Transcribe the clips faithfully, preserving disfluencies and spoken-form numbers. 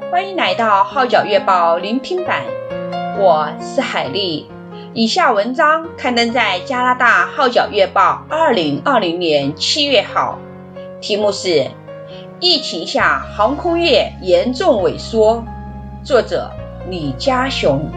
欢迎来到号角月报聆听版，我是海丽。以下文章刊登在加拿大号角月报二零二零年七月号，题目是疫情下航空业严重萎缩，作者李家雄。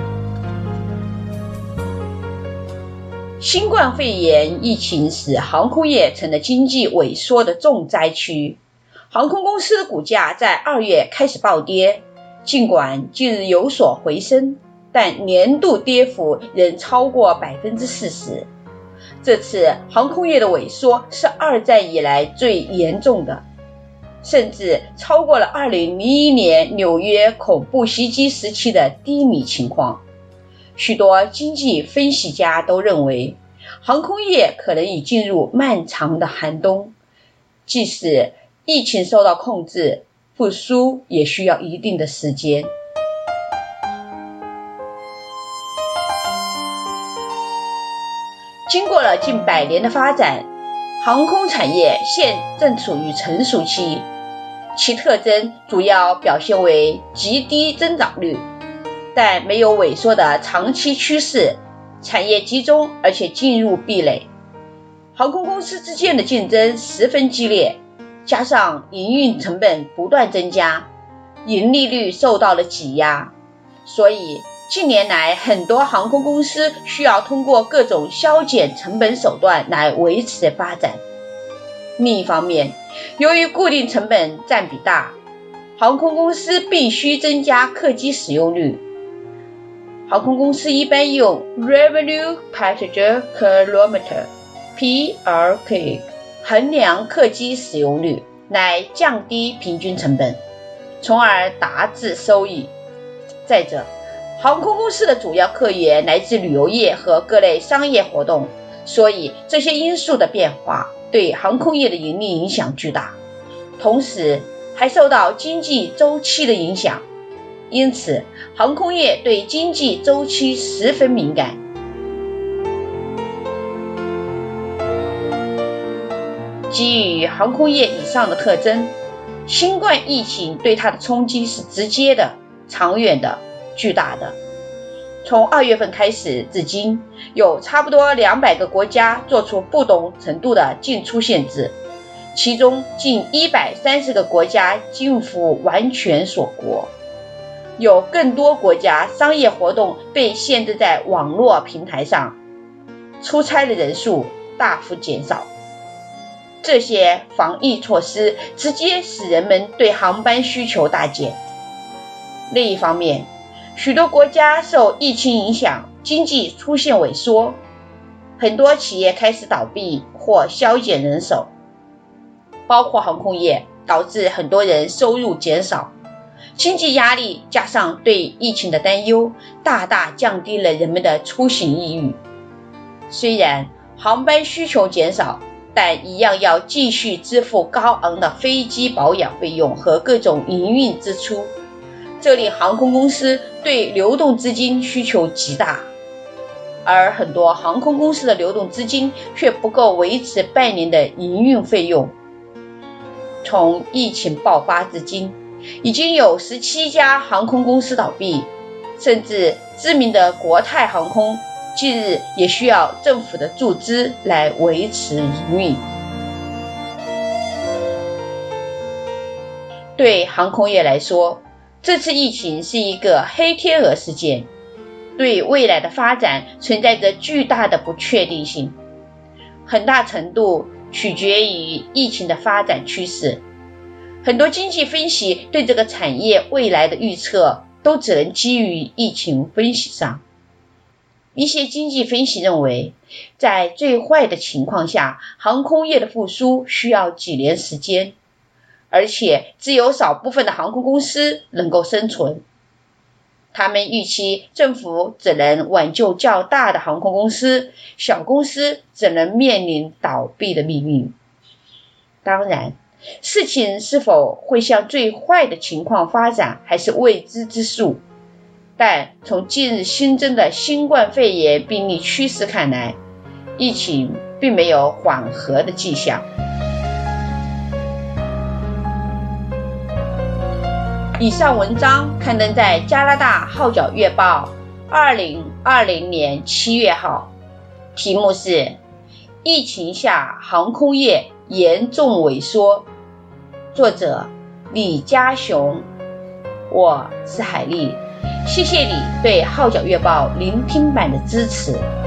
新冠肺炎疫情使航空业成了经济萎缩的重灾区，航空公司股价在二月开始暴跌，尽管近日有所回升，但年度跌幅仍超过 百分之四十。 这次航空业的萎缩是二战以来最严重的，甚至超过了二零零一年纽约恐怖袭击时期的低迷情况。许多经济分析家都认为，航空业可能已进入漫长的寒冬，即使疫情受到控制，复苏也需要一定的时间。经过了近百年的发展，航空产业现正处于成熟期，其特征主要表现为极低增长率，但没有萎缩的长期趋势，产业集中而且进入壁垒。航空公司之间的竞争十分激烈，加上营运成本不断增加，盈利率受到了挤压，所以近年来很多航空公司需要通过各种削减成本手段来维持发展。另一方面，由于固定成本占比大，航空公司必须增加客机使用率。航空公司一般用 Revenue Passenger Kilometer P R K 衡量客机使用率，来降低平均成本，从而达至收益。再者，航空公司的主要客源来自旅游业和各类商业活动，所以这些因素的变化对航空业的盈利影响巨大，同时还受到经济周期的影响，因此航空业对经济周期十分敏感。基于航空业以上的特征，新冠疫情对它的冲击是直接的、长远的、巨大的。从二月份开始至今，有差不多两百个国家做出不同程度的进出限制，其中近一百三十个国家近乎完全锁国，有更多国家商业活动被限制在网络平台上，出差的人数大幅减少。这些防疫措施直接使人们对航班需求大减。另一方面，许多国家受疫情影响，经济出现萎缩，很多企业开始倒闭或削减人手，包括航空业，导致很多人收入减少。经济压力加上对疫情的担忧，大大降低了人们的出行意欲。虽然航班需求减少，但一样要继续支付高昂的飞机保养费用和各种营运支出，这令航空公司对流动资金需求极大，而很多航空公司的流动资金却不够维持半年的营运费用。从疫情爆发至今，已经有十七家航空公司倒闭，甚至知名的国泰航空近日也需要政府的注资来维持营运。对航空业来说，这次疫情是一个黑天鹅事件，对未来的发展存在着巨大的不确定性，很大程度取决于疫情的发展趋势。很多经济分析对这个产业未来的预测都只能基于疫情分析上。一些经济分析认为，在最坏的情况下，航空业的复苏需要几年时间，而且只有少部分的航空公司能够生存。他们预期政府只能挽救较大的航空公司，小公司只能面临倒闭的命运。当然，事情是否会向最坏的情况发展还是未知之数，但从近日新增的新冠肺炎病例趋势看来，疫情并没有缓和的迹象。 以上文章刊登在加拿大号角月报二零二零年七月号，题目是疫情下航空业严重萎缩，作者李家雄。我是海丽，谢谢你对号角月报聆听版的支持。